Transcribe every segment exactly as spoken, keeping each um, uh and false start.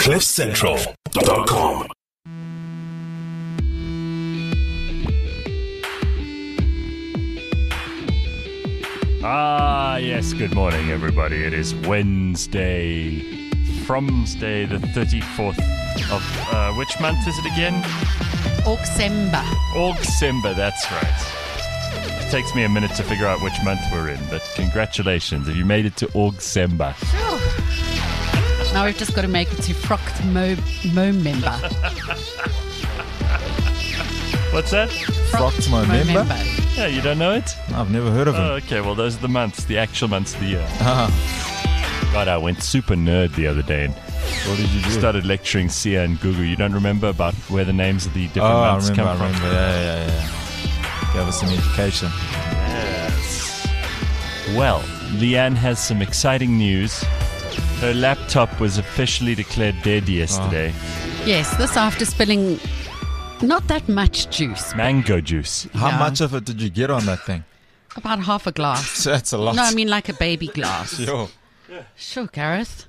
cliff central dot com. Ah, yes, good morning, everybody. It is Wednesday, Fromsday, the thirty-fourth of, uh, which month is it again? Augsember. Augsember, that's right. It takes me a minute to figure out which month we're in, but congratulations if you made it to Augsember. Sure. Now we've just got to make it to Frocht Mo, Mo member. What's that? Frocht Mo member? Yeah, you don't know it? I've never heard of him. Oh, okay, well, those are the months, the actual months of the year. Uh-huh. God, I went super nerd the other day and What did you do? started lecturing Sia and Gugu. You don't remember about where the names of the different oh, I months remember, come I from? remember. Yeah, yeah, yeah. Gave us some education. Yes. Well, Leanne has some exciting news. Her laptop was officially declared dead yesterday. Yes, this after spilling not that much juice. Mango juice. How Yeah. much of it did you get on that thing? About half a glass. That's a lot. No, I mean like a baby glass. Yo. Sure, Gareth.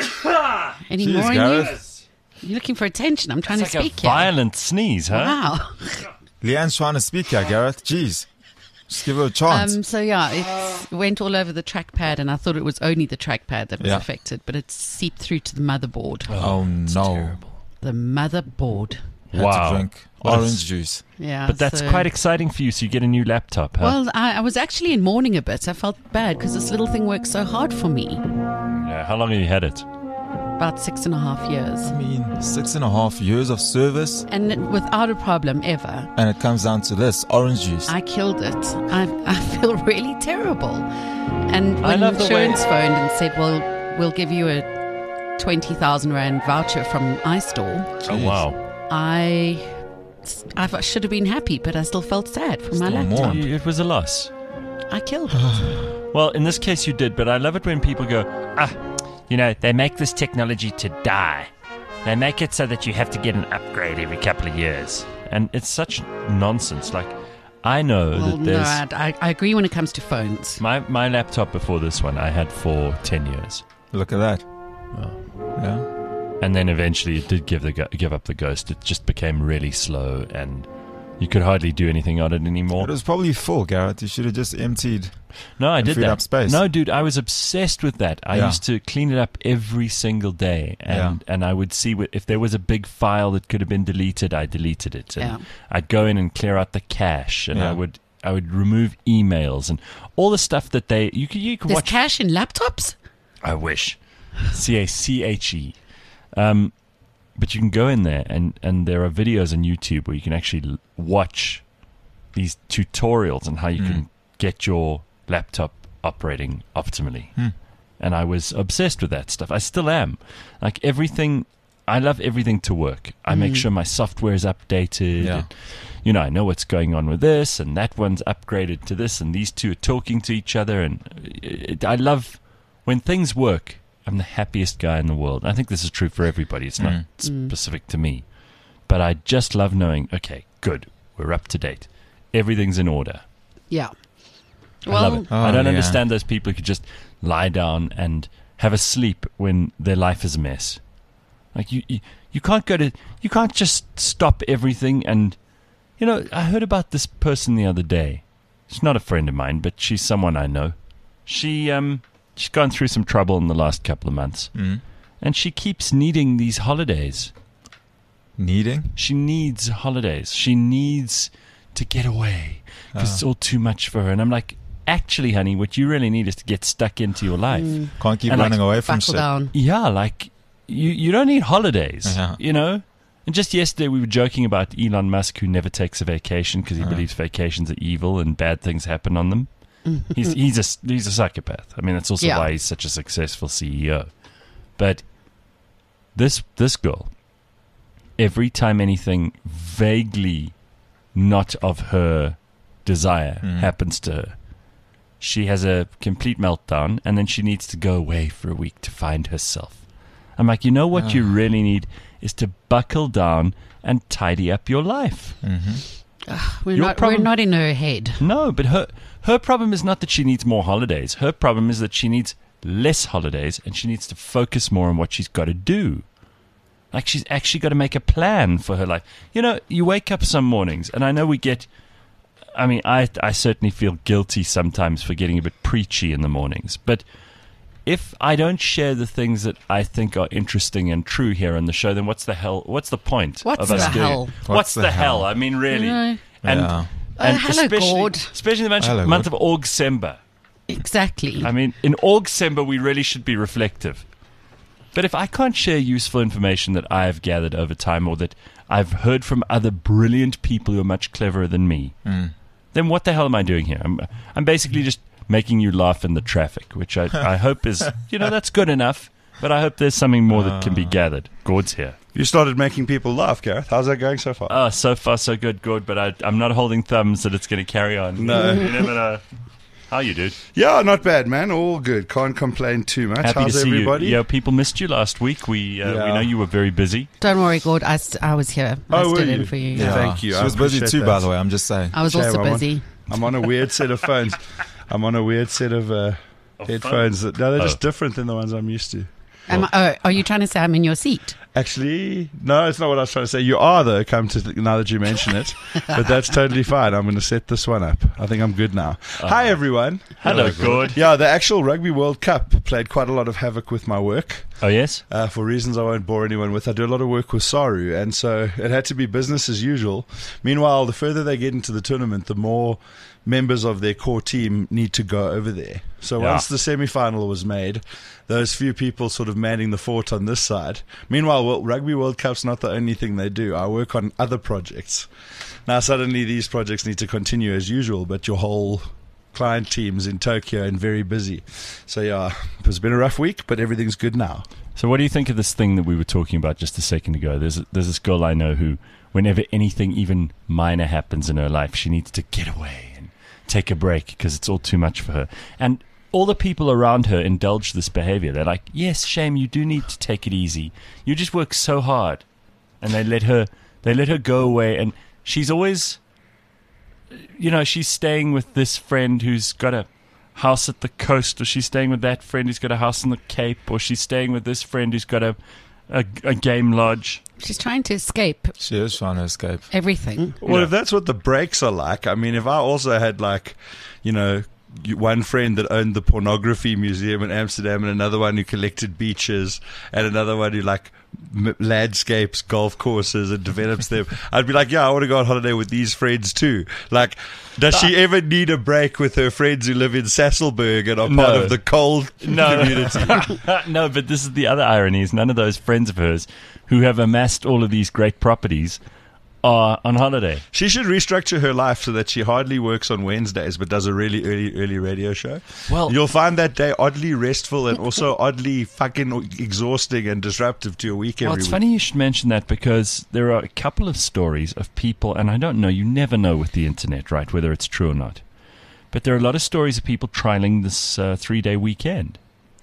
Any Cheers, more in Gareth. you? You're looking for attention. I'm trying It's to like speak a violent sneeze, huh? here. Wow. Leanne's trying to speak here, Gareth. Jeez. Just give her a chance. Um, so yeah, it went all over the trackpad, and I thought it was only the trackpad that was Yeah. affected, but it seeped through to the motherboard. oh, It's no. terrible. The motherboard. Had Wow. to drink What a orange s- juice. Yeah. But that's so- quite exciting for you, so you get a new laptop, huh? Well, I, I was actually in mourning a bit. I felt bad because this little thing works so hard for me. yeah, how long have you had it? About six and a half years. I mean, six and a half years of service, And it- without a problem ever. and it comes down to this orange juice. I killed it. I, I feel really terrible. And I when love the way- insurance phoned and said, well, we'll give you a twenty thousand rand voucher from iStore, Oh, Jeez. wow. I, I should have been happy, but I still felt sad for my Still laptop. mourned. It was a loss. I killed it. Well, in this case you did, but I love it when people go, ah, you know, they make this technology to die. They make it so that you have to get an upgrade every couple of years. And it's such nonsense. Like, I know Well, that no, there's... I, I agree when it comes to phones. My, my laptop before this one I had for ten years. Look at that. Yeah. And then eventually it did give the go- give up the ghost. It just became really slow and you could hardly do anything on it anymore. It was probably full, Gareth. You should have just emptied. No, I and did freed that. up space. No, dude, I was obsessed with that. I Yeah. used to clean it up every single day, and and I would see what, if there was a big file that could have been deleted, I deleted it. And Yeah. I'd go in and clear out the cache, and I Yeah. would I would remove emails and all the stuff that they you could you could There's watch. cash in laptops? I wish. C A C H E. Um, but you can go in there, and, and there are videos on YouTube where you can actually l- watch these tutorials on how you can get your laptop operating optimally. Hmm. And I was obsessed with that stuff. I still am. Like everything, I love everything to work. I make sure my software is updated. Yeah. And, you know, I know what's going on with this, and that one's upgraded to this, and these two are talking to each other. And it, I love when things work. I'm the happiest guy in the world. I think this is true for everybody. It's not Mm. specific to me. But I just love knowing, okay, good, we're up to date. Everything's in order. Yeah. I love it. Oh, I don't yeah. understand those people who could just lie down and have a sleep when their life is a mess. Like you, you, you can't go to, you can't just stop everything. And you know, I heard about this person the other day. She's not a friend of mine, but she's someone I know. She, um, she's gone through some trouble in the last couple of months, Mm. and she keeps needing these holidays. Needing? She needs holidays. She needs to get away because it's all too much for her. And I'm like, actually, honey, what you really need is to get stuck into your life. Can't keep And like, running away from Buckle shit. down. Yeah, like you, you don't need holidays, Yeah. you know? And just yesterday we were joking about Elon Musk, who never takes a vacation because he believes vacations are evil and bad things happen on them. he's he's a he's a psychopath. I mean, that's also Yeah. why he's such a successful C E O. But this this girl, every time anything vaguely not of her desire happens to her, she has a complete meltdown, and then she needs to go away for a week to find herself. I'm like, you know what you really need is to buckle down and tidy up your life. We're Your not, problem- we're not in her head. No, but her her problem is not that she needs more holidays. Her problem is that she needs less holidays, and she needs to focus more on what she's got to do. Like she's actually got to make a plan for her life. You know, you wake up some mornings, and I know we get. I mean, I I certainly feel guilty sometimes for getting a bit preachy in the mornings, but if I don't share the things that I think are interesting and true here on the show, then what's the hell? What's the point What's of us the doing hell? it? What's, What's the, the hell? hell? I mean, really. No. And, Yeah. and Uh, hello, especially, Gord. especially in the month, Hello, month of Augsember. Exactly. I mean, in Augsember, we really should be reflective. But if I can't share useful information that I've gathered over time or that I've heard from other brilliant people who are much cleverer than me, Mm. then what the hell am I doing here? I'm, I'm basically just making you laugh in the traffic, which I, I hope is, you know, that's good enough. But I hope there's something more that can be gathered. Gord's here. You started making people laugh, Gareth. How's that going so far? Oh, so far so good, Gord. But I, I'm not holding thumbs that it's going to carry on. No. You never know. How you, dude? Yeah, not bad, man. All good. Can't complain too much. Happy How's to see everybody? you. Yeah, people missed you last week. We uh, Yeah. we know you were very busy. Don't worry, Gord. I, st- I was here. I Oh, were stood in you? for you. Yeah. Thank you. She I was busy appreciate too, by that. the way. I'm just saying. I was Shame, also I'm on- busy. I'm on a weird set of phones. I'm on a weird set of uh, headphones. That, no, they're Oh. just different than the ones I'm used to. Am I, oh, are you trying to say I'm in your seat? Actually, no, it's not what I was trying to say. You are, though, come to th- now that you mention it. But that's totally fine. I'm going to set this one up. I think I'm good now. Hi, everyone. Hello, Gord. Yeah, the actual Rugby World Cup played quite a lot of havoc with my work. Oh, yes? Uh, for reasons I won't bore anyone with. I do a lot of work with Saru, and so it had to be business as usual. Meanwhile, the further they get into the tournament, the more members of their core team need to go over there. So Yeah. once the semi-final was made, those few people sort of manning the fort on this side. Meanwhile, well, Rugby World Cup's not the only thing they do. I work on other projects. Now, suddenly these projects need to continue as usual, but your whole client team's in Tokyo and very busy. So, yeah, it's been a rough week, but everything's good now. So what do you think of this thing that we were talking about just a second ago? There's there's this girl I know who, whenever anything even minor happens in her life, she needs to get away and take a break because it's all too much for her. And all the people around her indulge this behavior. They're like, yes, Shame, you do need to take it easy. You just work so hard. And they let her they let her go away. And she's always, you know, she's staying with this friend who's got a house at the coast, or she's staying with that friend who's got a house in the Cape, or she's staying with this friend who's got a, a, a game lodge. She's trying to escape She is trying to escape. everything. Well, Yeah. if that's what the breaks are like, I mean, if I also had, like, you know, you- one friend that owned the pornography museum in Amsterdam and another one who collected beaches and another one who, like, m- landscapes, golf courses and develops them, I'd be like, yeah, I want to go on holiday with these friends too. Like, does she ever need a break with her friends who live in Sasselberg and are part No. of the coal No. community? No, but this is the other irony, is none of those friends of hers who have amassed all of these great properties are on holiday. She should restructure her life so that she hardly works on Wednesdays but does a really early, early radio show. Well- you'll find that day oddly restful and also oddly fucking exhausting and disruptive to your week Well, every it's week. funny you should mention that, because there are a couple of stories of people, and I don't know, you never know with the internet, right, whether it's true or not. But there are a lot of stories of people trialing this uh, three-day weekend.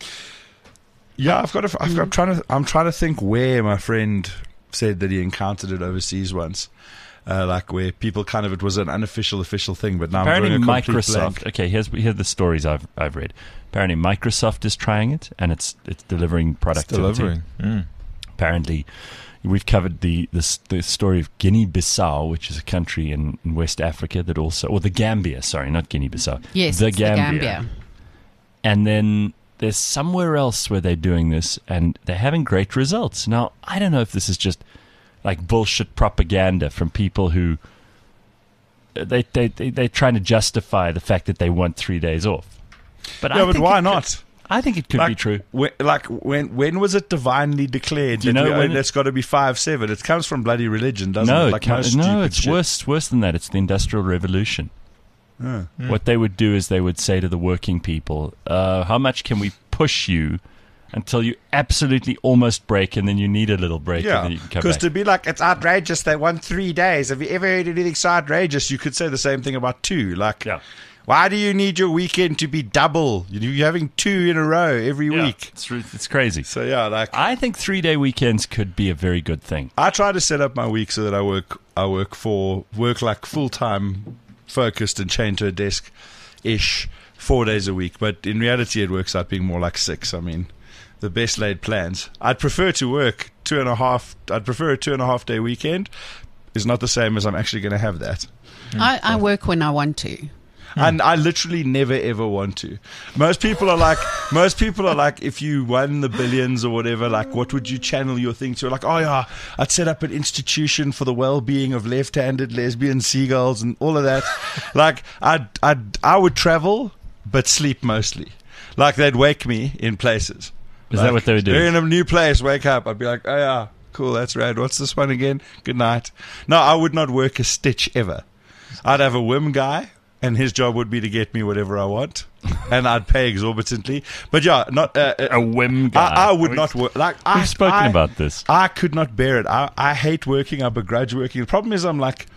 Yeah, I've got. To, I've got I'm trying to. I'm trying to think where my friend said that he encountered it overseas once. Uh, like where people kind of, it was an unofficial official thing, but now Apparently I'm drawing a complete Microsoft, blank. okay, here's here are the stories I've I've read. Apparently Microsoft is trying it, and it's it's delivering It's productivity. delivering. Mm. Apparently, we've covered the, the the story of Guinea-Bissau, which is a country in, in West Africa that also, or the Gambia, sorry, not Guinea-Bissau. Yes, the it's Gambia. the Gambia. And then there's somewhere else where they're doing this, and they're having great results. Now, I don't know if this is just like bullshit propaganda from people who they they they they're trying to justify the fact that they want three days off. But Yeah, I but think why it could- not? I think it could like, be true. When, like when when was it divinely declared? Do you that know we- when it- it's got to be five seven? It comes from bloody religion, doesn't No, it? it Like can't- most no, stupid it's shit. worse worse than that. It's the Industrial Revolution. Yeah. What they would do is they would say to the working people, uh, how much can we push you until you absolutely almost break, and then you need a little break, and Yeah, then you can come because back. to be like, it's outrageous they won three days. Have you ever heard anything so outrageous? You could say the same thing about two. Like, Yeah. why do you need your weekend to be double? You're having two in a row every Yeah, week. it's, re- it's crazy. So yeah, like I think three-day weekends could be a very good thing. I try to set up my week so that I work I work for work like full time focused and chained to a desk ish four days a week. But in reality it works out being more like six. I mean, the best laid plans. I'd prefer to work two and a half. I'd prefer a two and a half day weekend. Is not the same as I'm actually going to have that. I, I work when I want to. And I literally never ever want to. Most people are like, most people are like, if you won the billions or whatever, like, what would you channel your thing to? Like, oh yeah, I'd set up an institution for the well-being of left-handed lesbian seagulls and all of that. Like, I'd, I'd, I would travel, but sleep mostly. Like, they'd wake me in places. Is Like, that what they would do? They're in a new place, wake up. I'd be like, oh yeah, cool, that's rad. What's this one again? Good night. No, I would not work a stitch ever. I'd have a whim guy, and his job would be to get me whatever I want, and I'd pay exorbitantly. But yeah, not uh, A whim guy. I, I would We've- not work. Like I, We've spoken I- about this. I could not bear it. I, I hate working. I begrudge working. The problem is, I'm like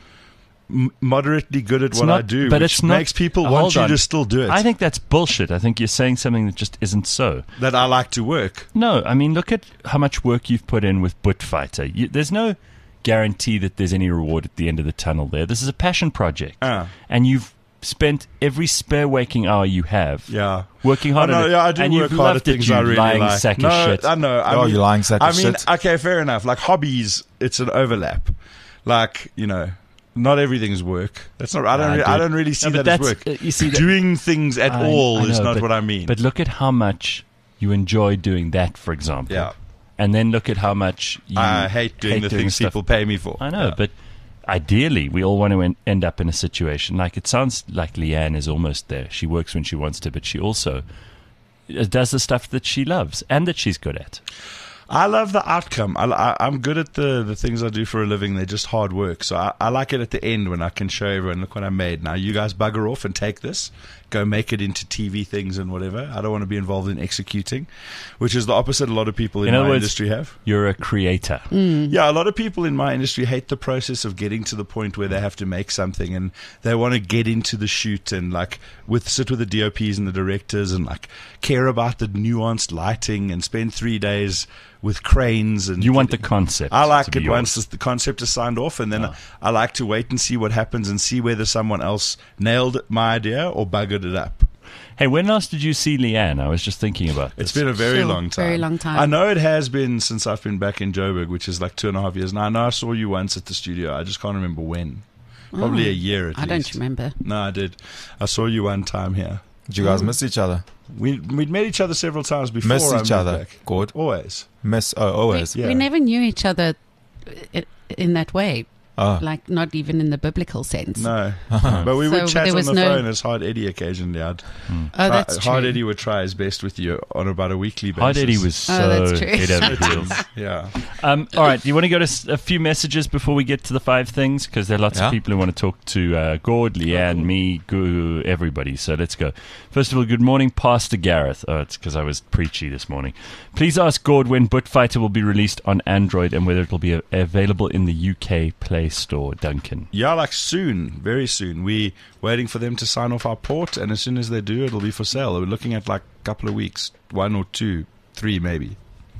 m- moderately good at It's what not- I do, but which it's not- makes people Hold want you on. to still do it. I think that's bullshit. I think you're saying something that just isn't so. that I like to work. No, I mean, look at how much work you've put in with Buttfighter. You, there's no guarantee that there's any reward at the end of the tunnel there. This is a passion project. Ah. And you've spent every spare waking hour you have Yeah. working hard I know, on it. yeah, I do and work you've hard loved at it, things you I really lying like. sack no, of shit. I know. I Oh, mean, you lying sack I of mean, shit. okay, fair enough. Like hobbies, it's an overlap. Like, you know, not everything's work. That's not. I don't. Nah, re- I dude. don't really see No, but that as that's- work. uh, you see that- Doing things at I- all I is know, not but- what I mean. But look at how much you enjoy doing that, for example. Yeah. And then look at how much you I hate doing the things stuff. people pay me for. I know, Yeah. but ideally, we all want to en- end up in a situation like it sounds like Leanne is almost there. She works when she wants to, but she also uh, does the stuff that she loves and that she's good at. I love the outcome. I, I, I'm good at the, the things I do for a living. They're just hard work. So I, I like it at the end when I can show everyone, look what I made. Now you guys bugger off and take this. Go make it into T V things and whatever. I don't want to be involved in executing, which is the opposite a lot of people in, In other my words- industry have. You're a creator. Yeah, a lot of people in my industry hate the process of getting to the point where they have to make something and they want to get into the shoot and like with sit with the D O Ps and the directors and like care about the nuanced lighting and spend three days with cranes and You want the concept. I to like be it yours. once the concept is signed off, and then Oh. I like to wait and see what happens and see whether someone else nailed my idea or buggered it up. Hey, when last did you see Leanne? I was just thinking about this. It's been a very Sure, long time. very long time. I know it has been since I've been back in Joburg, which is like two and a half years. Now I know I saw you once at the studio. I just can't remember when. Probably Oh, a year at I least. don't remember. No, I did. I saw you one time here. Did you guys miss each other? We we'd met each other several times before. Miss I each moved other. back. Good. Always. Miss. Oh, always. We, Yeah. we never knew each other i- in that way, Oh. like not even in the biblical sense. No, but we would So chat there on was the no- phone as Hard Eddie occasionally. I'd Oh, try- that's true. Hard Eddie would try his best with you on about a weekly basis. Hard Eddie was so Oh, that's true. head over heels. Yeah. Um, all right, do you want to go to s- a few messages before we get to the five things? Because there are lots Yeah. of people who want to talk to uh, Gord, Leanne, me, Gu, everybody. So let's go. First of all, good morning, Pastor Gareth. Oh, it's because I was preachy this morning. Please ask Gord when Buttfighter will be released on Android and whether it will be a- available in the U K Play Store, Duncan. Yeah, like soon, very soon. We waiting for them to sign off our port, and as soon as they do, it'll be for sale. We're looking at like a couple of weeks, one or two, three maybe.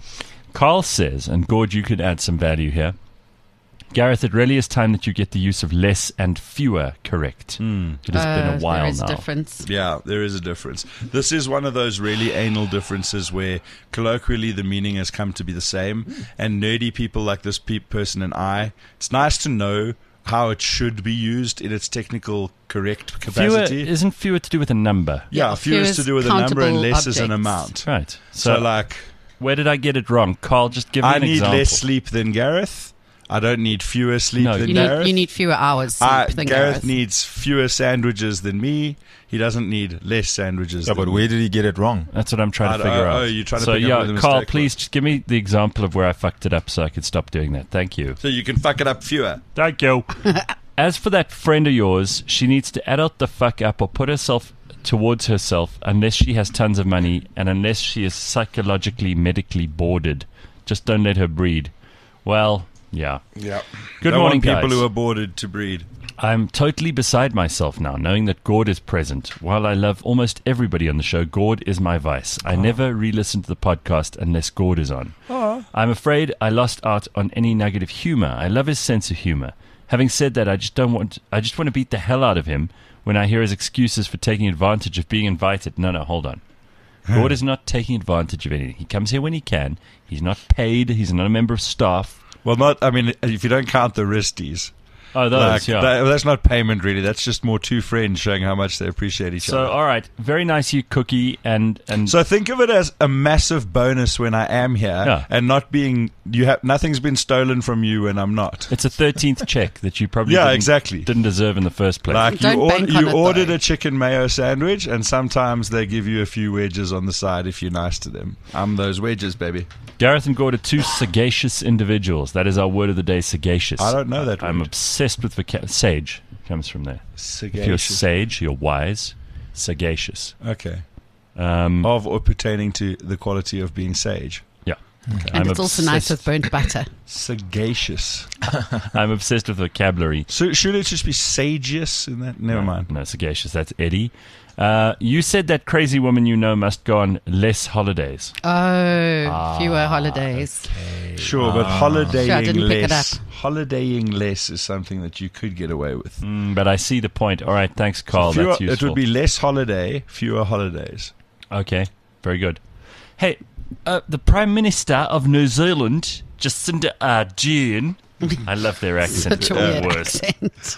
Carl says, and Gord, you could add some value here. Gareth, it really is time that you get the use of less and fewer correct. It has been Uh, a while there is now. a difference. Yeah, there is a difference. This is one of those really anal differences where colloquially the meaning has come to be the same, and nerdy people like this pe- person and I, it's nice to know how it should be used in its technical correct Fewer, capacity. isn't fewer to do with a number? yeah, Yeah, fewer is fewer to is do with a number and countable less is an objects. amount. Right. So, So, like, where did I get it wrong? Carl, just give me I an need example. less sleep than Gareth. I don't need fewer sleep No, than You Gareth. need, you need fewer hours sleep I, than Gareth Gareth. needs fewer sandwiches than me. He doesn't need less sandwiches. Yeah, than but me. where did he get it wrong? That's what I'm trying I to don't- figure oh, out. oh, you're trying to so, pick up yeah, where the Carl, mistake please was. just give me the example of where I fucked it up so I could stop doing that. Thank you. So you can fuck it up fewer. Thank you. As for that friend of yours, she needs to adult the fuck up or put herself towards herself unless she has tons of money and unless she is psychologically, medically boarded. Just don't let her breed. Well, yeah. Yeah. Good Don't morning, want people guys. who are boarded to breed. I'm totally beside myself now, knowing that Gord is present. While I love almost everybody on the show, Gord is my vice. I never re-listen to the podcast unless Gord is on. I'm afraid I lost out on any nugget of humor. I love his sense of humor. Having said that, I just don't want. I just want to beat the hell out of him when I hear his excuses for taking advantage of being invited. No, no, hold on. Gord is not taking advantage of anything. He comes here when he can. He's not paid. He's not a member of staff. Well, not. I mean, if you don't count the wristies. Oh, those, Like, yeah. that- that's not payment, really. That's just more two friends showing how much they appreciate each So, other. all right, very nice, you Cookie, and and So think of it as a massive bonus when I am here, Yeah. and not being you have nothing's been stolen from you when I'm not. it's a thirteenth check that you probably Yeah, didn't, exactly. didn't deserve in the first place. Like Don't you, or, bank on you it, ordered though. a chicken mayo sandwich, and sometimes they give you a few wedges on the side if you're nice to them. I'm those wedges, baby. Gareth and Gord are two sagacious individuals. That is our word of the day, sagacious. I don't know that I'm word. obsessed with vocab. Sage comes from there. If you're Sagacious. sage, you're wise. Sagacious. Okay. Um, Of or pertaining to the quality of being sage. yeah. And I'm it's also nice with obsessed- burnt butter. Sagacious. I'm obsessed with vocabulary. So should it just be sageous in that? Never no, mind. No, sagacious. That's Eddie. Uh, you said that crazy woman you know must go on less holidays. Oh, fewer holidays. Sure, but Sure, I holidaying didn't pick it less. up. Holidaying less is something that you could get away with. Mm, but I see the point. All right, thanks, Carl. Fewer- That's it useful. would be less holiday, fewer holidays. Okay, very good. Hey, uh, the Prime Minister of New Zealand, Jacinda Ardern. I love their accent. Such a They're weird worse. accent.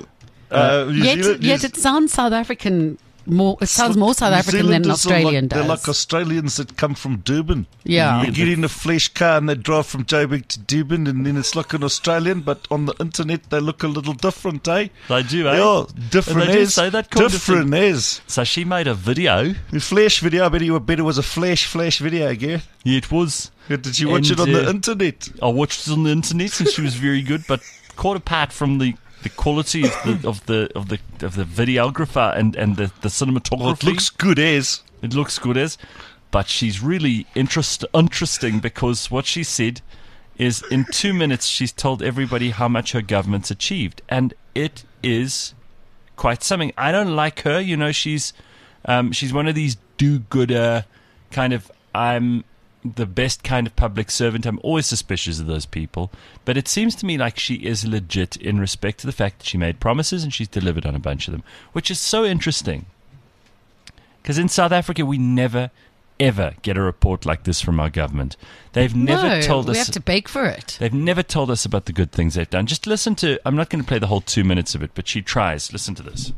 Uh, New Yet, Zealand- yet New- it sounds South African. More, it sounds more South New African than Zealanders are Australian like, They're does. like Australians that come from Durban. Yeah. They get in a flash car and they drive from Joburg to Durban, and then it's like an Australian, but on the internet they look a little different, eh? They do, eh? Yeah, different And they do as. say that kind of different as. So she made a video. The flash video, I bet it, I bet it was a flash, flash video, Gareth. Yeah, it was. Did you watch And, it on the uh, internet? I watched it on the internet and she was very good, but quite apart from the, the quality of the of the of the of the videographer and, and the, the cinematography. Well, it looks good as. It looks good as, but she's really interest, interesting because what she said is in two minutes she's told everybody how much her government's achieved, and it is quite something. I don't like her, you know. She's um, she's one of these do-gooder kind of. I'm the best kind of public servant. I'm always suspicious of those people, but it seems to me like she is legit in respect to the fact that she made promises and she's delivered on a bunch of them, which is so interesting. Because in South Africa, we never, ever get a report like this from our government. They've never no, told we us. have to beg for it. They've never told us about the good things they've done. Just listen to. I'm not going to play the whole two minutes of it, but she tries. Listen to this.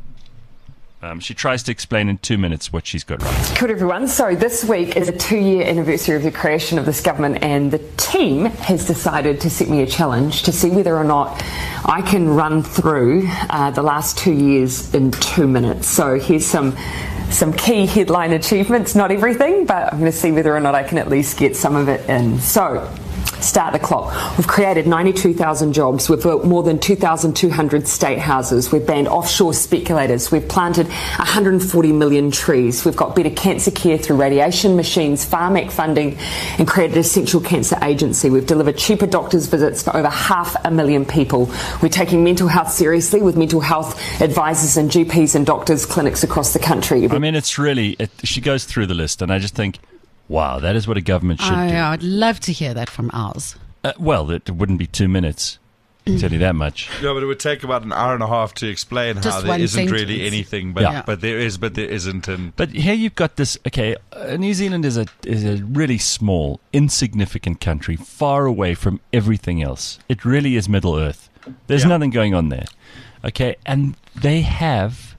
Um, she tries to explain in two minutes what she's got right. Good everyone. So this week is a two-year anniversary of the creation of this government, and the team has decided to set me a challenge to see whether or not I can run through uh, the last two years in two minutes. So here's some some key headline achievements, not everything, but I'm going to see whether or not I can at least get some of it in. So start the clock. We've created ninety-two thousand jobs. We've built more than two thousand two hundred state houses. We've banned offshore speculators. We've planted one hundred forty million trees. We've got better cancer care through radiation machines, Pharmac funding, and created a central cancer agency. We've delivered cheaper doctors' visits for over half a million people. We're taking mental health seriously with mental health advisors and G Ps and doctors' clinics across the country. I mean, it's really. It, she goes through the list, and I just think, wow, that is what a government should I, do. I'd love to hear that from ours. Uh, well, it wouldn't be two minutes. I can tell you that much. Yeah, but it would take about an hour and a half to explain Just how there one isn't sentence. really anything, but Yeah. but there is, but there isn't, and But here you've got this. Okay, uh, New Zealand is a is a really small, insignificant country, far away from everything else. It really is Middle Earth. There's Yeah. nothing going on there. Okay, and they have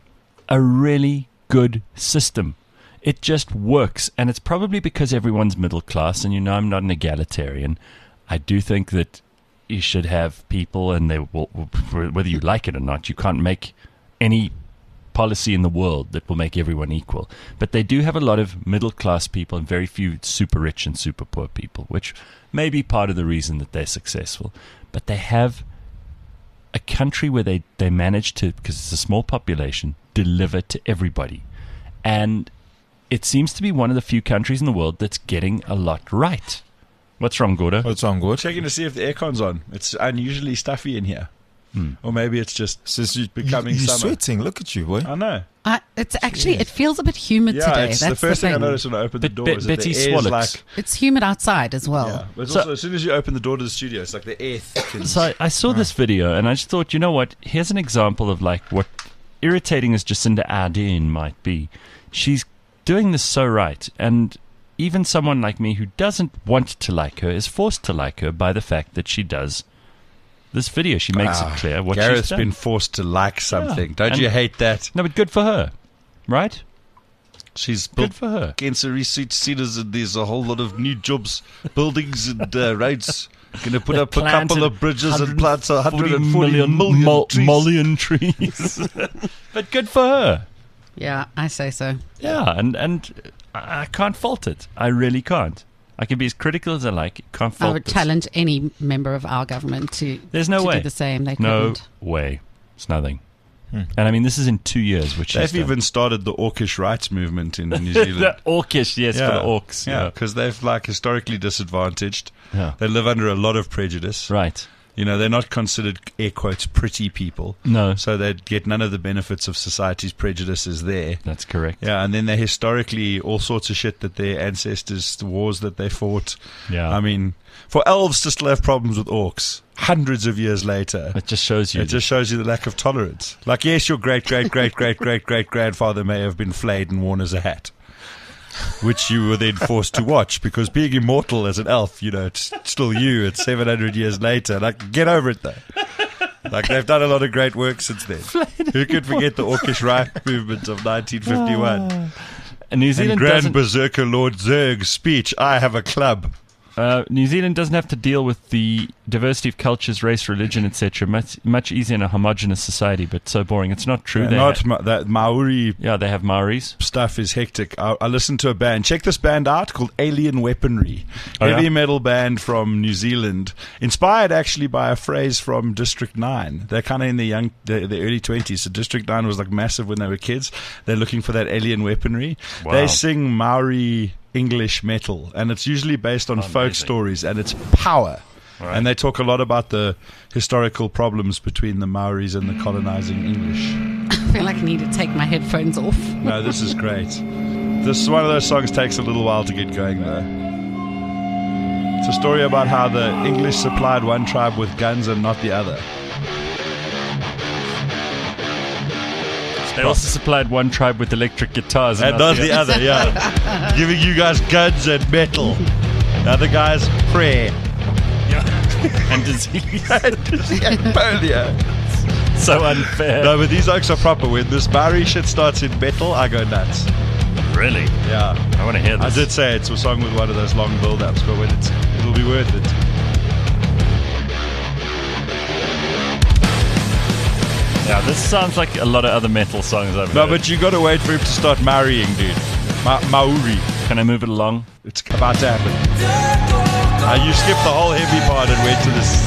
a really good system. It just works, and it's probably because everyone's middle class. And you know, I'm not an egalitarian. I do think that you should have people, and they will, whether you like it or not, you can't make any policy in the world that will make everyone equal. But they do have a lot of middle class people and very few super rich and super poor people, which may be part of the reason that they're successful. But they have a country where they, they manage to, because it's a small population, deliver to everybody. And it seems to be one of the few countries in the world that's getting a lot right. What's wrong, Gordo? What's wrong, Gord? checking to see if the aircon's on. It's unusually stuffy in here, Hmm. or maybe it's just Says you, becoming you, you're summer. sweating. Look at you, boy. I know. I, it's actually, it feels a bit humid Yeah, today. it's That's the first the thing I thing. noticed when I opened the Bet- door. Bet- is that Betty the air's Swallocks. like, It's humid outside as well. yeah. But it's So- also, as soon as you open the door to the studio, it's like the air thickens. So I, I saw this video and I just thought, you know what? Here's an example of like what irritating as Jacinda Ardern might be. She's doing this so right, and even someone like me who doesn't want to like her is forced to like her by the fact that she does this video. She makes Ah, it clear what Gareth's she's done. been forced to like something. Yeah. Don't And- you hate that? No, but good for her, right? She's Good built for her. cancer research centers, and there's a whole lot of new jobs, buildings, and uh, roads. Going to put They've up a couple planted of bridges and plants one hundred forty million, million, mul- trees. mullion trees. But good for her. Yeah, I say so. Yeah, and, and I I can't fault it. I really can't. I can be as critical as I like. Can't fault I would this. challenge any member of our government to, There's no to way. do the same. They No couldn't. way. It's nothing. And I mean, this is in two years, which They've she's done. even started the Orcish rights movement in New Zealand. the orcish, yes, for the orcs. Yeah, because they've like historically disadvantaged. Yeah. They live under a lot of prejudice. Right. You know, they're not considered, air quotes, pretty people. No, So they get none of the benefits of society's prejudices there. that's correct. Yeah, and then they historically all sorts of shit that their ancestors, the wars that they fought. Yeah. I mean, for elves to still have problems with orcs hundreds of years later, It just shows you. it just shows you the lack of tolerance. Like, yes, your great, great, great, great, great, great grandfather may have been flayed and worn as a hat, which you were then forced to watch because being immortal as an elf, you know, it's still you. It's seven hundred years later. Like, get over it, though. Like, they've done a lot of great work since then. Who could forget the Orcish right movement of nineteen fifty-one? and New And Zealand Grand doesn't. Berserker Lord Zerg's speech, I have a club. Uh, New Zealand doesn't have to deal with the diversity of cultures, race, religion, et cetera. Much, much easier in a homogenous society, but so boring. It's not true. Yeah, They not ha- ma- that Maori yeah, they have Maoris. stuff is hectic. I, I listened to a band. Check this band out called Alien Weaponry. Oh, Heavy yeah? metal band from New Zealand. Inspired actually by a phrase from District nine. They're kind of in the young, the, the early twenties. So District nine was like massive when they were kids. They're looking for that alien weaponry. Wow. They sing Maori English metal, and it's usually based on Oh, folk amazing. stories, and it's power. Right. And they talk a lot about the historical problems between the Maoris and the colonizing English. I feel like I need to take my headphones off. No, this is great. This is one of those songs takes a little while to get going, though. It's a story about how the English supplied one tribe with guns and not the other. They also supplied one tribe with electric guitars. And not the other, yeah. Giving you guys guns and metal. The other guys, prayer. and disease. and polio. So unfair. No, but these oaks are proper. When this Maori shit starts in metal, I go nuts. Really? Yeah. I want to hear I this. did say it's a song with one of those long build-ups, but when it's, it'll be worth it. Yeah, this sounds like a lot of other metal songs I've No, heard. but you got to wait for him to start marrying, dude. Ma- Maori. Can I move it along? It's about to happen. Uh, you skipped the whole heavy part and went to this.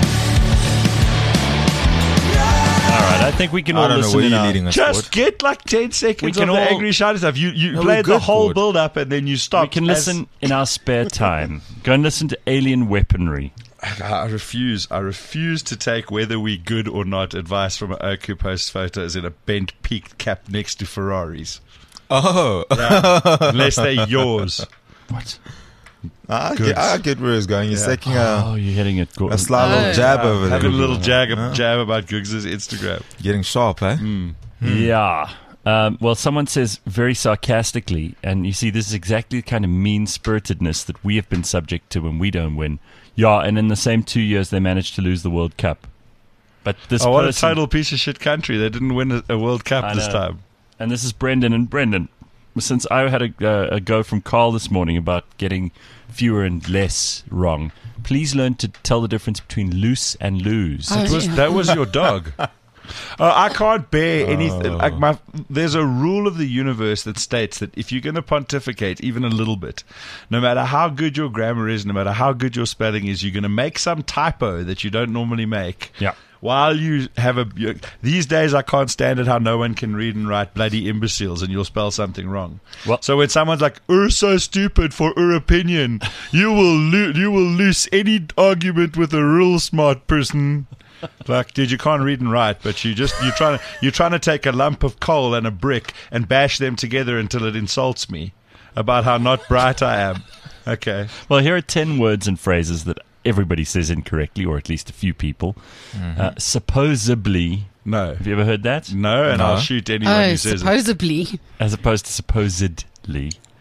All right, I think we can all I don't know listen where in you're our- leading us. Just Ford. get like ten seconds We of can the all- angry shouting stuff. You you No, we're played the good, whole Ford. build up and then you We stopped. can as- listen in our spare time. Go and listen to Alien Weaponry. I refuse. I refuse to take whether we good or not advice from an oak who posts photos in a bent peaked cap next to Ferraris. Oh, Unless they're yours. What? I Good. get, I get where it's going. He's Yeah. taking a, Oh, you're hitting it. Go- a sly Oh. little jab Yeah, over there. having a little jag, Huh? jab about Googs' Instagram. Getting sharp, eh? Yeah. Um, well, someone says very sarcastically, and you see, this is exactly the kind of mean-spiritedness that we have been subject to when we don't win. Yeah, and in the same two years, they managed to lose the World Cup. But this Oh, what a person, total piece of shit country. They didn't win a, a World Cup I this know. time. and this is Brendan and Brendan. Since I had a, uh, a go from Carl this morning about getting fewer and less wrong, please learn to tell the difference between loose and lose. Oh, It was, yeah. that was your dog. Uh, I can't bear anything. Oh. Like my, there's a rule of the universe that states that if you're going to pontificate even a little bit, no matter how good your grammar is, no matter how good your spelling is, you're going to make some typo that you don't normally make. Yeah. While you have a you, these days, I can't stand it how no one can read and write bloody imbeciles, and you'll spell something wrong. Well- so when someone's like, "Ur so stupid for ur opinion," you will lo- you will lose any argument with a real smart person. Like, dude, you can't read and write, but you just you're trying to you're trying to take a lump of coal and a brick and bash them together until it insults me about how not bright I am. Okay. Well, here are ten words and phrases that everybody says incorrectly, or at least a few people. Uh, supposedly. No. Have you ever heard that? No, and No. I'll shoot anyone Oh, who says it. supposedly. As opposed to supposedly.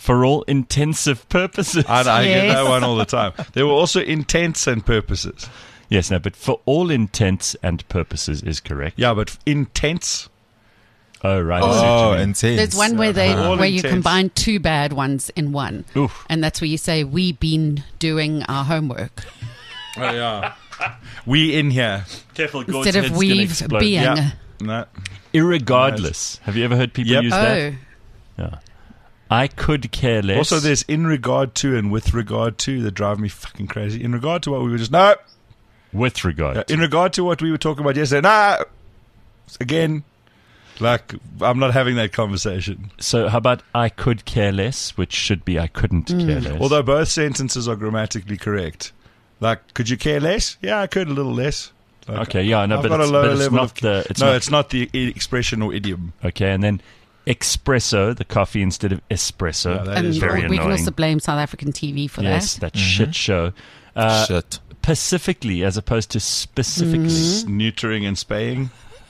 For all intensive purposes. I, I get Yes. that one all the time. There were also intents and purposes. Yes, no, but for all intents and purposes is correct. Yeah, but intents. Oh, right. I see what Oh, you mean. intense. There's one where they All where you intense. combine two bad ones in one, Oof. and that's where you say we been doing our homework Oh yeah. We in here. Careful, instead of we've being. Yeah. No. Irregardless. Have you ever heard people Yep. use Oh, that? Yeah. I could care less. Also, there's in regard to and with regard to that drive me fucking crazy. In regard to what we were just no. with regard. Uh, in regard to what we were talking about yesterday, no. Again, like I'm not having that conversation. So how about I could care less, which should be I couldn't care less. Although both sentences are grammatically correct. Like, could you care less? Yeah, I could a little less. Like, Okay, yeah, no, I've but got a it's- lower but it's level not of the- it's no, not- it's not the i- expression or idiom. Okay, and then espresso, the coffee instead of espresso. Yeah, that and is very we can annoying. also blame South African T V for Yes, that. that shit show. Uh, Shit. Pacifically as opposed to specifically. S- Neutering and spaying.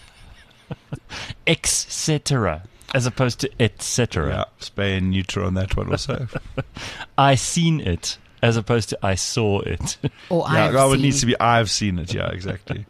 Et cetera. As opposed to et cetera. Yeah, spay and neuter on that one also. I seen it as opposed to I saw it. Or yeah, I've oh, it seen. needs to be I've seen it. Yeah, exactly.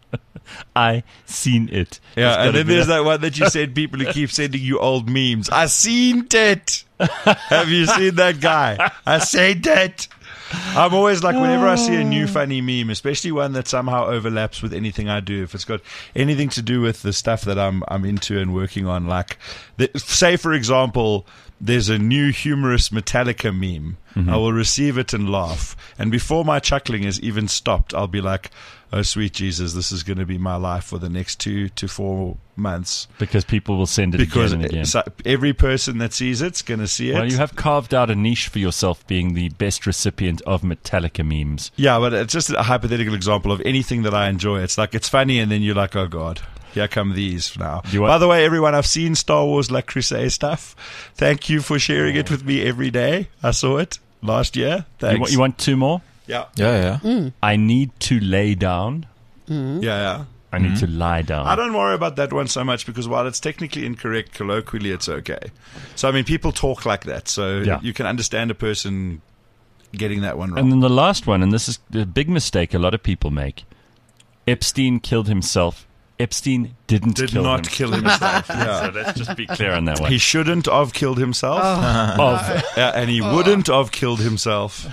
I seen it. It's Yeah, gotta and then be there's that- that one that you said people who keep sending you old memes. I seen it. Have you seen that guy? I seen it. I'm always like, whenever I see a new funny meme, especially one that somehow overlaps with anything I do, if it's got anything to do with the stuff that I'm I'm into and working on, like, the, say for example, there's a new humorous Metallica meme. Mm-hmm. I will receive it and laugh, and before my chuckling has even stopped, I'll be like, "Oh sweet Jesus, this is going to be my life for the next two to four months." because people will send it Because again and again. so every person that sees it's going to see it. Well, you have carved out a niche for yourself being the best recipient of Metallica memes. Yeah, but it's just a hypothetical example of anything that I enjoy. It's like, it's funny, and then you're like, oh God, here come these now. You want- By the way, everyone, I've seen Star Wars La Crusade stuff. Thank you for sharing it with me every day. I saw it last year. Thanks. You want, you want two more? yeah. Yeah, yeah. I need to lay down. Yeah, yeah. I need to lie down. I don't worry about that one so much because while it's technically incorrect, colloquially it's okay. So, I mean, people talk like that. So Yeah. you can understand a person getting that one wrong. And then the last one, and this is a big mistake a lot of people make. Epstein killed himself. Epstein didn't Did kill not him. kill himself. So Yeah. let's just be clear on that one. He shouldn't have killed himself. Of- Yeah, and he wouldn't have killed himself.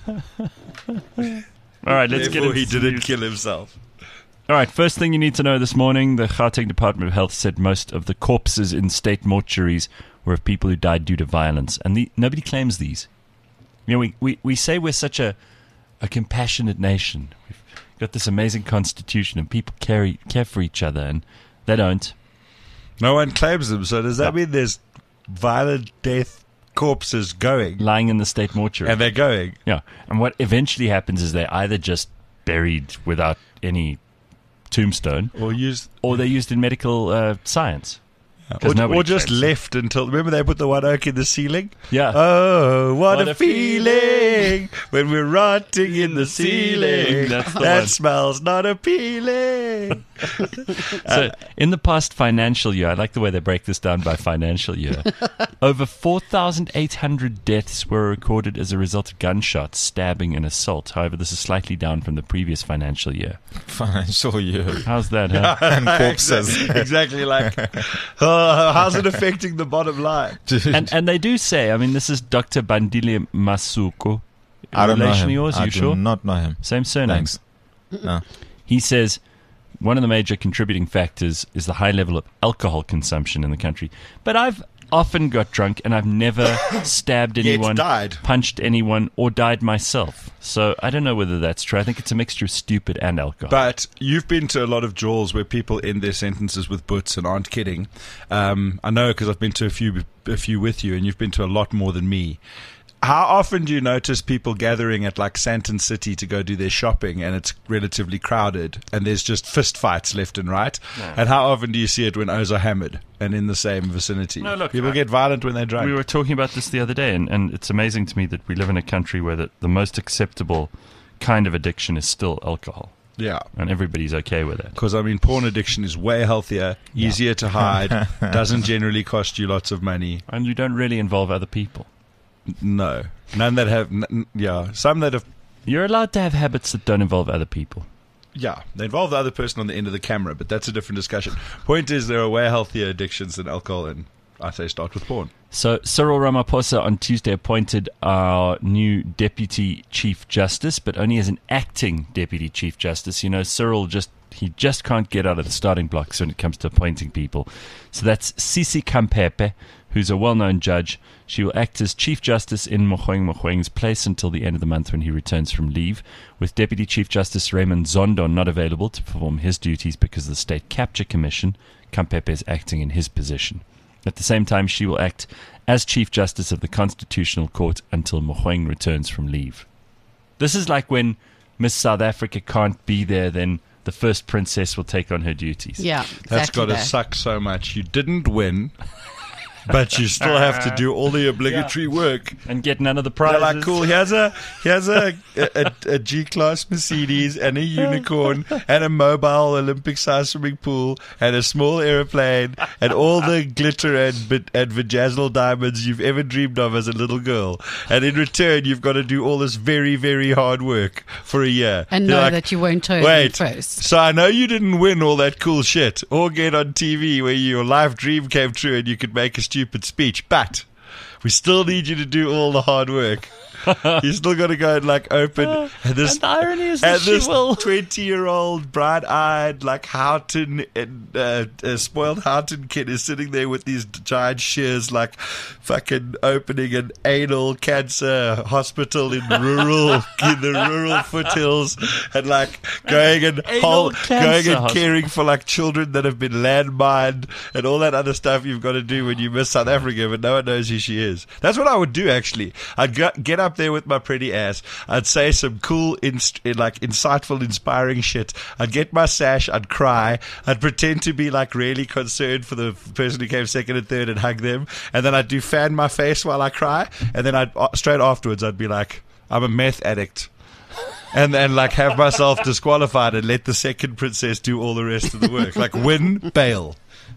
all right, let's get Therefore, into he the didn't news. kill himself. All right, first thing you need to know this morning, the Gauteng Department of Health said most of the corpses in state mortuaries were of people who died due to violence, and the, nobody claims these. You know, we, we, we say we're such a, a compassionate nation. We've got this amazing constitution, and people care, care for each other, and they don't. No one claims them. So does that Yeah. mean there's violent death corpses going? Lying in the state mortuary. And they're going. Yeah, and what eventually happens is they're either just buried without any tombstone, Or used. or they're used in medical uh, science. 'Cause Or, nobody or just claims them. left until. Remember they put the one oak in the ceiling? Yeah. Oh, what, What a, a feeling when we're rotting in the ceiling. That's the that one. smells not appealing. So, in the past financial year, I like the way they break this down by financial year. Over four thousand eight hundred deaths were recorded as a result of gunshots, stabbing, and assault. However, this is slightly down from the previous financial year. Financial year. How's that, huh? And corpses. exactly, exactly like, uh, how's it affecting the bottom line? and and they do say, I mean, this is Doctor Bandile Masuku. I don't know Relation him. of yours, I you do sure? not know him. Same surname. Thanks. No. He says one of the major contributing factors is the high level of alcohol consumption in the country. But I've often got drunk and I've never stabbed Yet anyone, died. punched anyone, or died myself. So I don't know whether that's true. I think it's a mixture of stupid and alcohol. But you've been to a lot of jawls where people end their sentences with buts and aren't kidding. Um, I know because I've been to a few, a few with you, and you've been to a lot more than me. How often do you notice people gathering at like Santon City to go do their shopping, and it's relatively crowded, and there's just fist fights left and right? And how often do you see it when O's are hammered and in the same vicinity? No, look, people I- get violent when they're drunk. we were talking about this the other day, and, and it's amazing to me that we live in a country where the, the most acceptable kind of addiction is still alcohol. yeah. And everybody's okay with it. Because, I mean, porn addiction is way healthier, easier to hide, doesn't generally cost you lots of money. And you don't really involve other people. No, none that have. N- yeah, some that have. You're allowed to have habits that don't involve other people. Yeah, they involve the other person on the end of the camera, but that's a different discussion. Point is, there are way healthier addictions than alcohol, and I say start with porn. So Cyril Ramaphosa on Tuesday appointed our new Deputy Chief Justice, but only as an acting Deputy Chief Justice. You know, Cyril just he just can't get out of the starting blocks when it comes to appointing people. So that's Sisi Kampepe, who's a well-known judge. She will act as Chief Justice in Mogoeng Mogoeng's place until the end of the month when he returns from leave, with Deputy Chief Justice Raymond Zondo not available to perform his duties because of the State Capture Commission. Kampepe is acting in his position. At the same time, she will act as Chief Justice of the Constitutional Court until Mogoeng returns from leave. This is like when Miss South Africa can't be there, then the first princess will take on her duties. Yeah, That's exactly got to that. suck so much. You didn't win, but you still have to do all the obligatory work. And get none of the They're prizes. like, cool, here's a here's a, a, a G-Class Mercedes and a unicorn and a mobile Olympic-sized swimming pool and a small airplane and all the glitter and, bit- and vajazzle diamonds you've ever dreamed of as a little girl. And in return, you've got to do all this very, very hard work for a year. And You're know like, that you won't turn Wait, first. so I know you didn't win all that cool shit or get on T V where your life dream came true and you could make a stupid speech, but we still need you to do all the hard work. You still got to go and like open and this, and the irony is and that she this will. twenty-year-old bright-eyed like Houghton and uh, uh, spoiled Houghton kid is sitting there with these giant shears like fucking opening an anal cancer hospital in rural in the rural foothills and like going and Anal whole, cancer going and hospital. caring for like children that have been landmined and all that other stuff you've got to do when you miss South Africa, but no one knows who she is. That's what I would do actually. I'd go, get up there with my pretty ass. I'd say some cool, inst- like insightful, inspiring shit. I'd get my sash. I'd cry. I'd pretend to be like really concerned for the person who came second and third and hug them. And then I'd do fan my face while I cry. And then I'd uh, straight afterwards I'd be like, I'm a meth addict. And then like have myself disqualified and let the second princess do all the rest of the work. Like win, bail.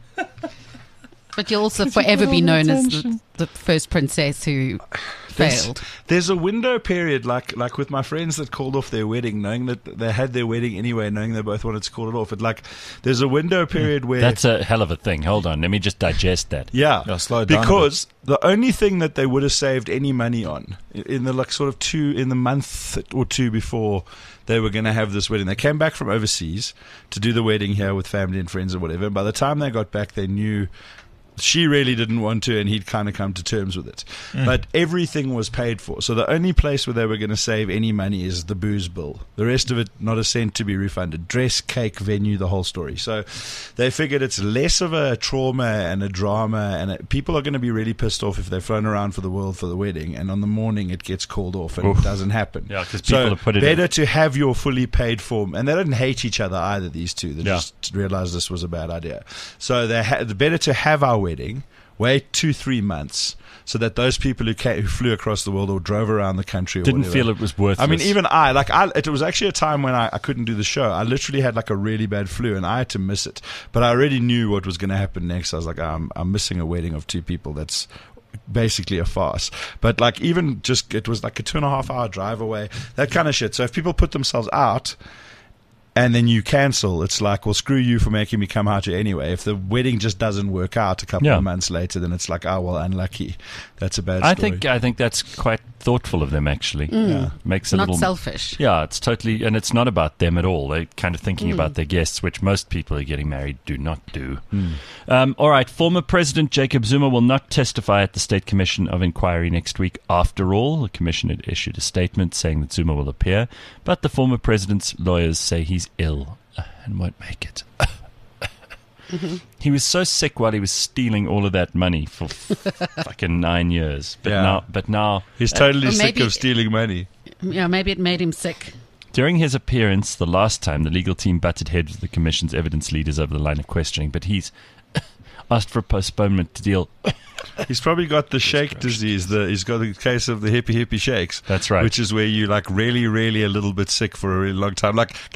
But you'll also forever be known as the, the first princess who failed. There's a window period, like like with my friends that called off their wedding, knowing that they had their wedding anyway, knowing they both wanted to call it off. It like there's a window period where That's a hell of a thing. Hold on. Let me just digest that. yeah, Yeah, slow it down a because the only thing that they would have saved any money on in the like sort of two in the month or two before they were going to have this wedding, they came back from overseas to do the wedding here with family and friends or whatever. And by the time they got back, they knew she really didn't want to, and he'd kind of come to terms with it. Mm. But everything was paid for. So the only place where they were going to save any money is the booze bill. The rest of it, not a cent to be refunded. Dress, cake, venue, the whole story. So they figured it's less of a trauma and a drama, and it, people are going to be really pissed off if they've flown around for the world for the wedding, and on the morning it gets called off and Oof. it doesn't happen. Yeah, 'cause people so have put it better in. to have your fully paid for, and they didn't hate each other either, these two. They Yeah. just realized this was a bad idea. So they had better to have our wedding, wait two, three months, so that those people who came, who flew across the world or drove around the country or Didn't whatever, feel it was worthless. I mean, even I, like, I, it was actually a time when I, I couldn't do the show. I literally had like a really bad flu and I had to miss it. But I already knew what was going to happen next. I was like, I'm, I'm missing a wedding of two people. That's basically a farce. But like, even just, it was like a two and a half hour drive away, that kind of shit. So if people put themselves out, and then you cancel, it's like, well, screw you for making me come out here anyway. If the wedding just doesn't work out a couple Yeah. of months later, then it's like, oh, well, unlucky. That's a bad I story. think I think that's quite thoughtful of them, actually. Yeah. Makes a Not little selfish. Yeah, it's totally, and it's not about them at all. They're kind of thinking Mm. about their guests, which most people who are getting married do not do. Um, all right, former President Jacob Zuma will not testify at the State Commission of Inquiry next week. After all, the commission had issued a statement saying that Zuma will appear, but the former president's lawyers say he's ill and won't make it. Mm-hmm. He was so sick while he was stealing all of that money for fucking nine years. But Yeah. now, but now, He's totally Or sick maybe- of stealing money. Yeah, maybe it made him sick. during his appearance the last time, the legal team butted heads with the commission's evidence leaders over the line of questioning. But he's asked for a postponement to deal. He's probably got the shake disease. The he's got a case of the hippie hippie shakes. That's right. Which is where you like really, really a little bit sick for a really long time. Like Gareth,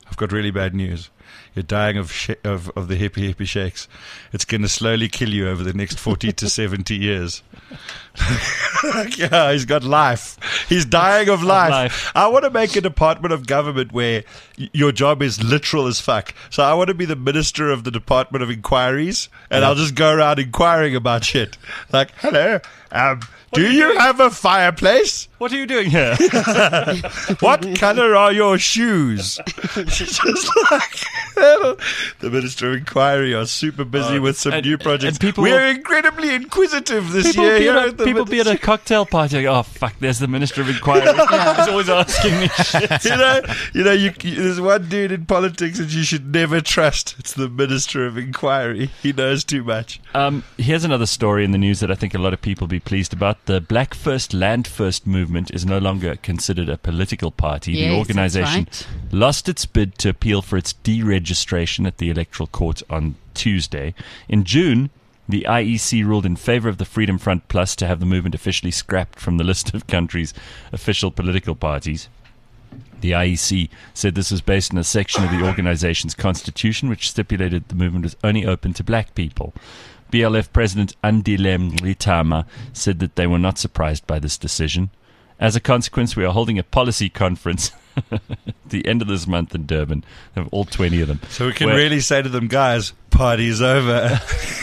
I've got really bad news. You're dying of sh- of, of the hippie hippie shakes. It's going to slowly kill you over the next forty to seventy years. Yeah, he's got life. He's dying of life. life. I want to make a department of government where y- your job is literal as fuck. So I want to be the minister of the Department of Inquiries, and Yeah. I'll just go around inquiring about shit. Like, hello, um, do you have a fireplace? What are you doing here? What color are your shoes? Just like the Minister of Inquiry are super busy Uh, with some and- new projects. and people we will- are incredibly inquisitive this People, year. be, here at a, at the people be at a Ministry. cocktail party like, oh, fuck, there's the Minister of Inquiry. He's always asking me shit. You know, you know, you, you, there's one dude in politics that you should never trust. It's the Minister of Inquiry. He knows too much. Um, here's another story in the news that I think a lot of people will be pleased about. The Black First, Land First movement is no longer considered a political party. Yes, the that's organization right. lost its bid to appeal for its deregistration at the Electoral Court on Tuesday. In June, the I E C ruled in favor of the Freedom Front Plus to have the movement officially scrapped from the list of countries' official political parties. The I E C said this was based on a section of the organization's constitution which stipulated the movement was only open to black people. B L F President Andile Mngxitama said that they were not surprised by this decision. As a consequence, we are holding a policy conference at the end of this month in Durban. They have all twenty of them. So we can Where- really say to them, guys, party's over.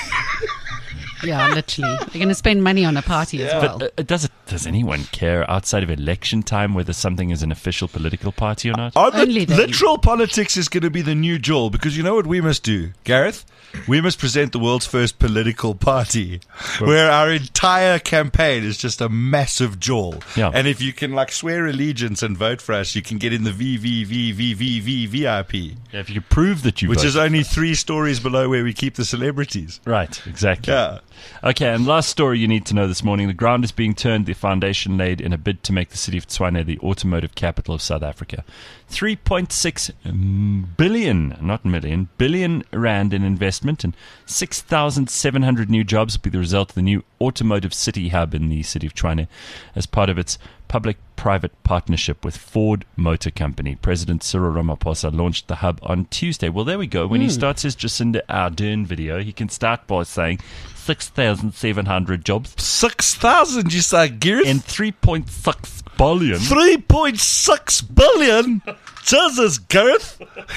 Yeah, literally. They're going to spend money on a party as well. But uh, does it, does anyone care outside of election time whether something is an official political party or not? On the Only they. literal politics is going to be the new jewel, because you know what we must do, Gareth? We must present the world's first political party where our entire campaign is just a massive jewel. Yeah. And if you can like swear allegiance and vote for us, you can get in the V V V V V V V I P, Yeah, if you could prove that you which voted. is only three stories below where we keep the celebrities. Right, exactly. Yeah. Okay, and last story you need to know this morning. The ground is being turned, the foundation laid in a bid to make the city of Tshwane the automotive capital of South Africa. three point six billion, not million, billion rand in investment and six thousand seven hundred new jobs will be the result of the new automotive city hub in the city of Tshwane as part of its public-private partnership with Ford Motor Company. President Cyril Ramaphosa launched the hub on Tuesday. Well, there we go. When he starts his Jacinda Ardern video, he can start by saying six thousand seven hundred jobs six thousand, you say, Gareth? and three point six billion. three point six billion? Jesus, Gareth.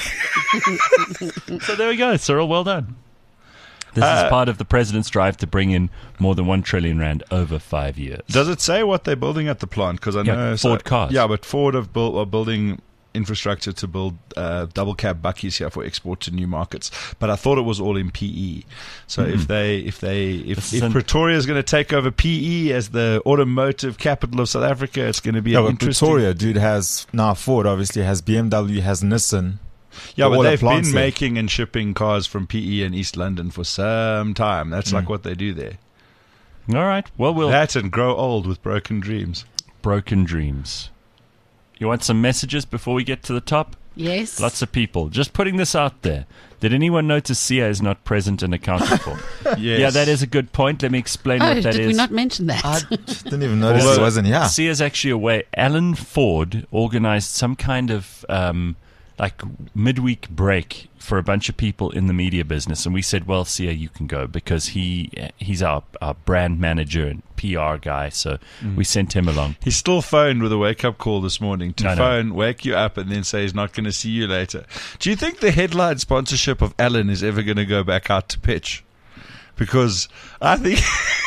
So there we go, Cyril. Well done. This Uh, is part of the president's drive to bring in more than one trillion rand over five years. Does it say what they're building at the plant? Because I Yeah, know Ford cars. Yeah, but Ford have built, are building infrastructure to build uh, double cab buckies here for export to new markets. But I thought it was all in P E. So if they, if they, if, This if isn't- Pretoria is going to take over P E as the automotive capital of South Africa, it's going to be Yeah, an but interesting. Pretoria, dude, has now Ford obviously has B M W, has Nissan. Yeah, All but the they've plants been there. making and shipping cars from P E in East London for some time. That's Mm. like what they do there. All right. Well, we'll That and grow old with broken dreams. broken dreams. You want some messages before we get to the top? Yes. Lots of people. Just putting this out there. Did anyone notice Sia is not present and accounted for? Yes. Yeah, that is a good point. Let me explain Oh, what that did is. we not mention that? I didn't even notice Although- it wasn't here. Sia's actually away. Alan Ford organized some kind of um, like midweek break for a bunch of people in the media business, and we said, "Well, Sia, you can go because he he's our, our brand manager and P R guy." So we sent him along. He still phoned with a wake-up call this morning to No, no. phone, wake you up, and then say he's not going to see you later. Do you think the headline sponsorship of Allen is ever going to go back out to pitch? Because I think...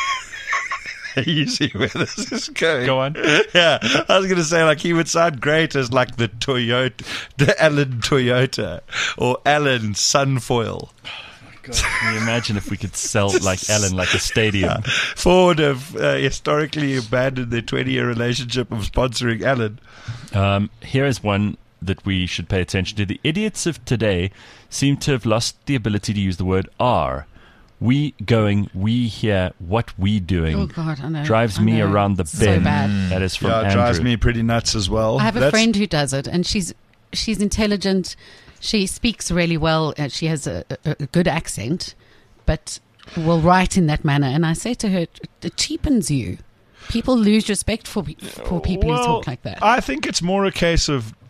You see where this is going. Go on. Yeah, I was going to say, like, he would sound great as, like, the Toyota, the Allen Toyota, or Allen Sunfoil. Can you imagine if we could sell like Alan like a stadium? Ford have uh, historically abandoned their twenty-year relationship of sponsoring Allen. Um, here is one that we should pay attention to. The idiots of today seem to have lost the ability to use the word "are." We going, we here, what we doing Oh, God, I know. drives I me know. around the So bend. bad. That is from Yeah, it Andrew. drives me pretty nuts as well. I have a That's- friend who does it, and she's she's intelligent. She speaks really well. Uh, she has a, a, a good accent, but will write in that manner. And I say to her, it cheapens you. People lose respect for pe- for people Well, who talk like that. I think it's more a case of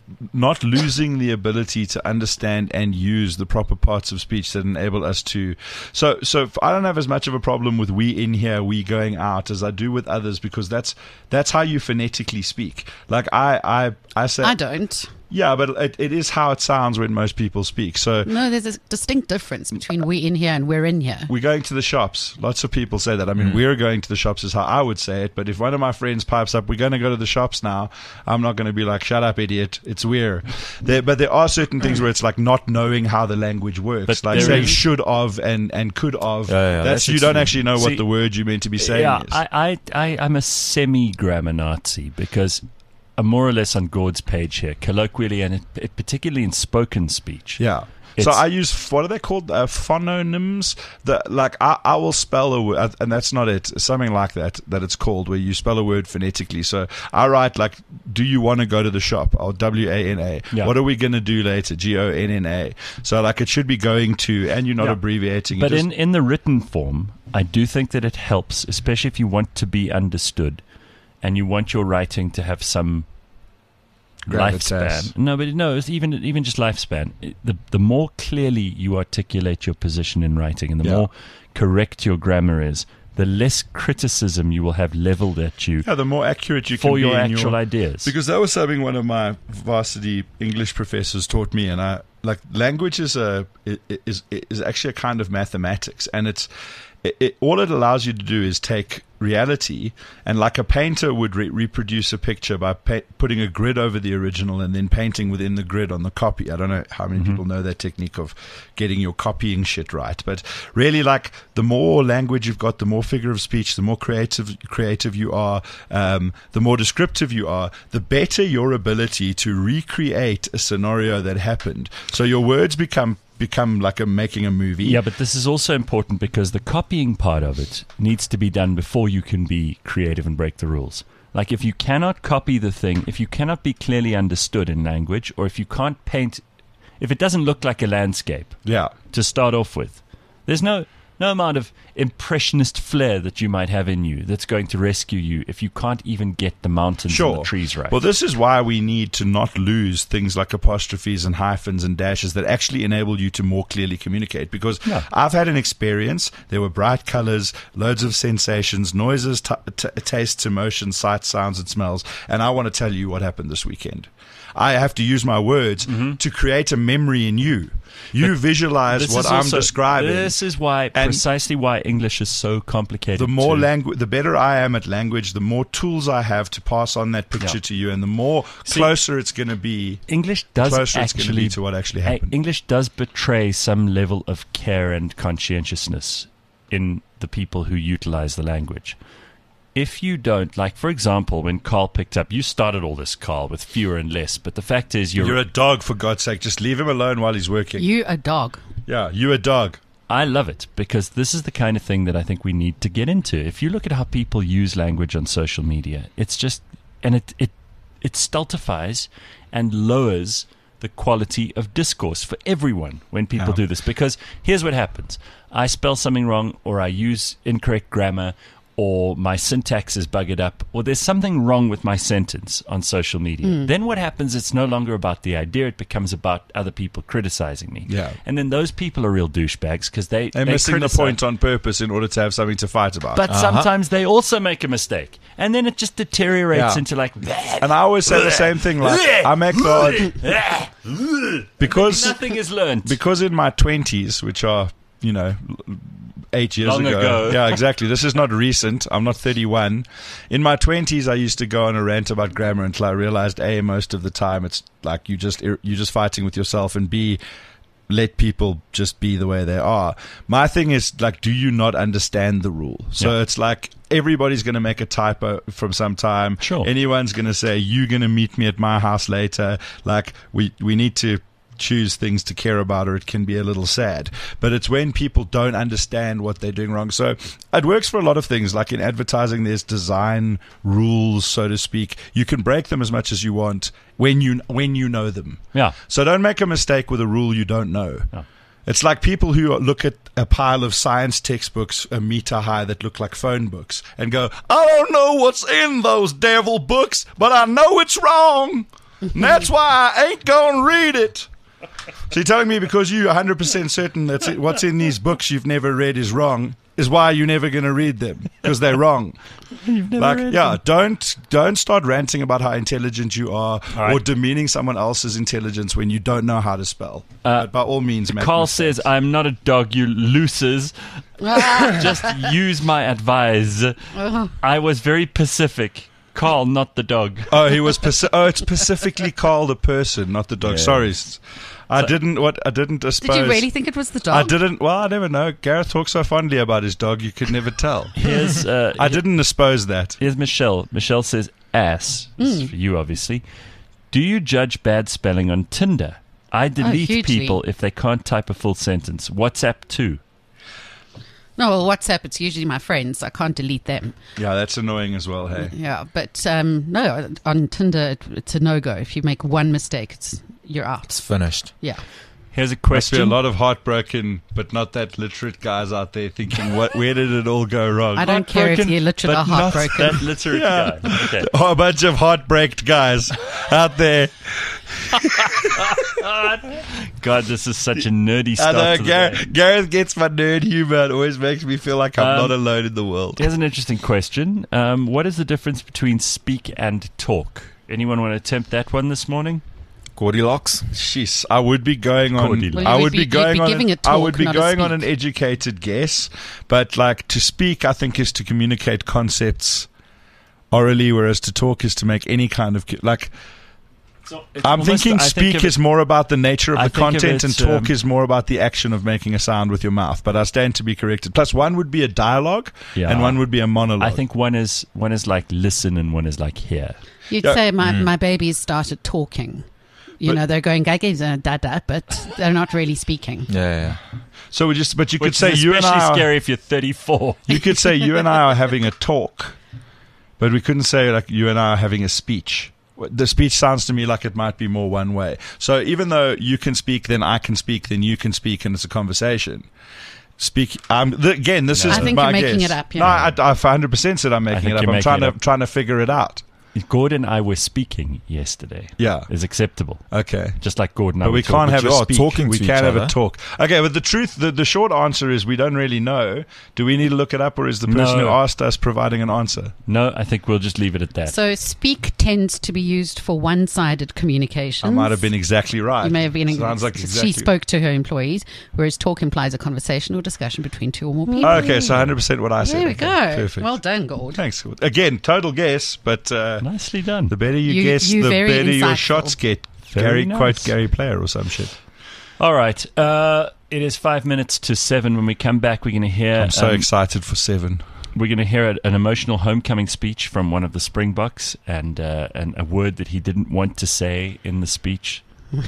not losing the ability to understand and use the proper parts of speech that enable us to. So, so I don't have as much of a problem with we in here, we going out as I do with others, because that's that's how you phonetically speak. Like I, I, I say, I don't. Yeah, but it, it is how it sounds when most people speak. So No, there's a distinct difference between we in here and we're in here. we're going to the shops. Lots of people say that. I mean, Mm. we're going to the shops is how I would say it. But if one of my friends pipes up, we're going to go to the shops now, I'm not going to be like, shut up, idiot. It's weird. There, but there are certain things where it's like not knowing how the language works. But like there saying is- should of and, and could of. Yeah, yeah, that's, that's you don't extreme. actually know See, what the word you meant to be saying yeah, is. I, I, I, I'm a semi-grammar Nazi because I'm more or less on Gord's page here, colloquially and it, particularly in spoken speech. Yeah. It's- So I use, what are they called? Uh, phononyms. The, like I, I will spell a word, and that's not it. Something like that, that it's called, where you spell a word phonetically. So I write like, do you want to go to the shop? Or W A N A. Yeah. What are we going to do later? G O N N A. So like it should be going to, and you're not Yeah. abbreviating. You But just- in, in the written form, I do think that it helps, especially if you want to be understood and you want your writing to have some Gravitas. lifespan. No, but no, it's even even just lifespan. It- The the more clearly you articulate your position in writing, and the Yeah. more correct your grammar is, the less criticism you will have leveled at you yeah, the more accurate you can for be your in actual your, ideas. Because that was something one of my varsity English professors taught me, and I like language is a is is actually a kind of mathematics, and it's it, it, all it allows you to do is take reality, and like a painter would re- reproduce a picture by pa- putting a grid over the original and then painting within the grid on the copy. I don't know how many people know that technique of getting your copying shit right, but really, like the more language you've got, the more figure of speech, the more creative creative you are, um, the more descriptive you are, the better your ability to recreate a scenario that happened. So your words become become like a making a movie. Yeah, but this is also important because the copying part of it needs to be done before you can be creative and break the rules. Like if you cannot copy the thing, if you cannot be clearly understood in language, or if you can't paint, if it doesn't look like a landscape Yeah. to start off with, there's no no amount of impressionist flair that you might have in you that's going to rescue you if you can't even get the mountains Sure. and the trees right. Well, this is why we need to not lose things like apostrophes and hyphens and dashes that actually enable you to more clearly communicate. Because Yeah. I've had an experience. There were bright colors, loads of sensations, noises, t- t- tastes, emotions, sights, sounds, and smells. And I want to tell you what happened this weekend. I have to use my words to create a memory in you. You visualize This what is I'm also- describing. This is why, And precisely why English is so complicated. The more to- language, the better I am at language, the more tools I have to pass on that picture Yeah. to you, and the more See- closer it's going to be. English does Closer it's gonna actually be to what actually uh, happened. English does betray some level of care and conscientiousness in the people who utilize the language. If you don't, like for example, when Carl picked up, you started all this, Carl, with fewer and less. But the fact is, you're, You're a dog, for God's sake. Just leave him alone while he's working. You a dog. yeah, you a dog. I love it because this is the kind of thing that I think we need to get into. If you look at how people use language on social media, it's just, and it it it stultifies and lowers the quality of discourse for everyone when people Yeah. do this. Because here's what happens: I spell something wrong, or I use incorrect grammar, or my syntax is buggered up, or there's something wrong with my sentence on social media. Then what happens, it's no longer about the idea, it becomes about other people criticizing me. Yeah. And then those people are real douchebags because they, They're they missing the criticize. point on purpose in order to have something to fight about. But sometimes they also make a mistake. And then it just deteriorates Yeah. into like, and I always say the same thing. Like I make the because nothing is learned. because in my twenties, which are you know eight years Long ago. yeah, exactly. This is not recent. I'm not thirty-one. In my twenties, I used to go on a rant about grammar until I realized a most of the time it's like you just you're just fighting with yourself, and b let people just be the way they are. My thing is like, do you not understand the rule? So Yeah. it's like everybody's going to make a typo from some time. Sure. Anyone's going to say, you're going to meet me at my house later. Like we, we need to choose things to care about, or it can be a little sad. But it's when people don't understand what they're doing wrong. So it works for a lot of things. Like in advertising, there's design rules, so to speak. You can break them as much as you want when you when you know them. Yeah. So don't make a mistake with a rule you don't know. No. It's like people who look at a pile of science textbooks a meter high that look like phone books and go, I don't know what's in those devil books, but I know it's wrong. And that's why I ain't gonna read it. So you're telling me because you're one hundred percent certain that what's in these books you've never read is wrong is why you're never going to read them because they're wrong. You've never Like, read yeah, them. don't don't start ranting about how intelligent you are right. or demeaning someone else's intelligence when you don't know how to spell. Uh, but by all means, make Carl mistakes. says, I'm not a dog, you losers. Just use my advice. I was very Pacific. Carl, not the dog. "Oh, he was Paci- oh, it's specifically Carl the person, not the dog." Yeah. Sorry, I didn't. What I didn't Did suppose. you really think it was the dog? I didn't. Well, I never know. Gareth talks so fondly about his dog, you could never tell. Here's, uh, I didn't suppose that. here's Michelle. Michelle says, ass. This is for you, obviously. Do you judge bad spelling on Tinder? I delete hugely. people if they can't type a full sentence. WhatsApp too. No, well, WhatsApp, it's usually my friends. I can't delete them. Yeah, that's annoying as well. Hey. Yeah, but um, no, on Tinder, it, it's a no-go. If you make one mistake, it's you're out. It's finished. Yeah. Here's a Must be a question. lot of heartbroken, but not that literate guys out there thinking, "What? Where did it all go wrong?" I don't care if Heartbroken, the illiterate but are not heartbroken. that literate Yeah. guy. Okay. Oh, a bunch of heartbreaked guys out there. God, this is such a nerdy I start know to the Gar- day. Gareth gets my nerd humor. It always makes me feel like I'm Um, not alone in the world. Here's an interesting question. Um, what is the difference between speak and talk? Anyone want to attempt that one this morning? Goldilocks. Jeez, I would be going on. Cordy. Well, I you would would be, be- you'd going be on. giving an- a I talk, would be not a going on an speak. educated guess, but like to speak, I think is to communicate concepts orally, whereas to talk is to make any kind of like. I'm thinking speak is more about the nature of I the think of content, it, and talk um, is more about the action of making a sound with your mouth. But I stand to be corrected. Plus, one would be a dialogue, Yeah. and one would be a monologue. I think one is one is like listen and one is like hear. You'd Yeah. say my, my babies started talking. You But- know, they're going gaga da da, but they're not really speaking. Yeah, yeah. so. We just, but you Which could say is you and especially I. Are, scary if you're thirty-four. you could say you and I are having a talk, but we couldn't say like you and I are having a speech. The speech sounds to me like it might be more one way. So even though you can speak, then I can speak, then you can speak, and it's a conversation. Speak. Um, th- again, this No. is I think my you're making guess. it up, yeah. No, I, I one hundred percent said I'm making think it up. you're I'm making trying it to up. trying to figure it out. Gordon and I were speaking yesterday. Yeah. Is acceptable. Okay. Just like Gordon and I But were we talking. can't have you a are speak. talking we to can't each have a other. talk. Okay, but the truth, the, the short answer is we don't really know. Do we need to look it up, or is the person No. who asked us providing an answer? No, I think we'll just leave it at that. So speak tends to be used for one-sided communication. I might have been exactly right. You may have been. Sounds like exactly. She spoke to her employees, whereas talk implies a conversation or discussion between two or more people. Okay, so one hundred percent what I said. There we Okay, go. Perfect. Well done, Gord. Thanks. Again, total guess, but uh, Nicely done. the better you, You- guess, you the very better your insightful. shots get. Very Gary nice. quote Gary Player or some shit. All right. Uh, it is five minutes to seven. When we come back, we're going to hear. I'm so um, excited for seven. We're going to hear a- an emotional homecoming speech from one of the Springboks, and uh, and a word that he didn't want to say in the speech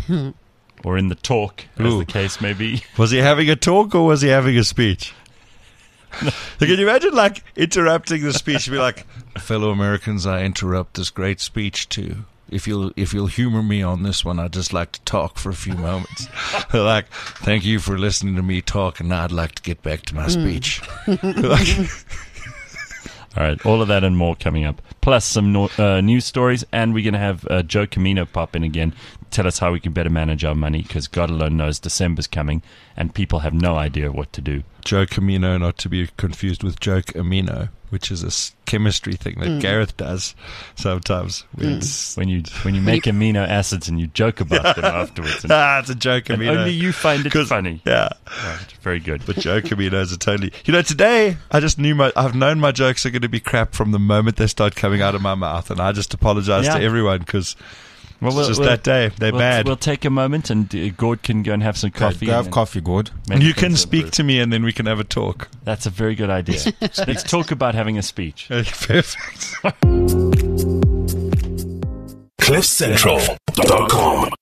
or in the talk, as Ooh. the case may be. Was he having a talk or was he having a speech? So can you imagine, like, interrupting the speech? Be like, fellow Americans, I interrupt this great speech to. If you'll if you'll humor me on this one, I'd just like to talk for a few moments. Like, thank you for listening to me talk, and now I'd like to get back to my speech. Like, All right, all of that and more coming up. Plus some no- uh, news stories, and we're going to have uh, Joe Camino pop in again, tell us how we can better manage our money, because God alone knows December's coming, and people have no idea what to do. Joe Camino, not to be confused with Joke Amino, which is a s- chemistry thing that Gareth does sometimes. It's, When you when you make amino acids and you joke about them afterwards, and, ah, it's a Joke and Amino. only you find it 'Cause- funny. Yeah. Right, very good. But Joe Camino's a totally. You know, today I just knew my. I've known my jokes are going to be crap from the moment they start coming out of my mouth, and I just apologize Yeah. to everyone because Well, it's we'll- just we'll- that day. They're we'll, bad. We'll take a moment, and uh, Gord can go and have some coffee. Go have and coffee, good. make you can things speak improve. to me, and then we can have a talk. That's a very good idea. Let's talk about having a speech. Perfect. cliff central dot com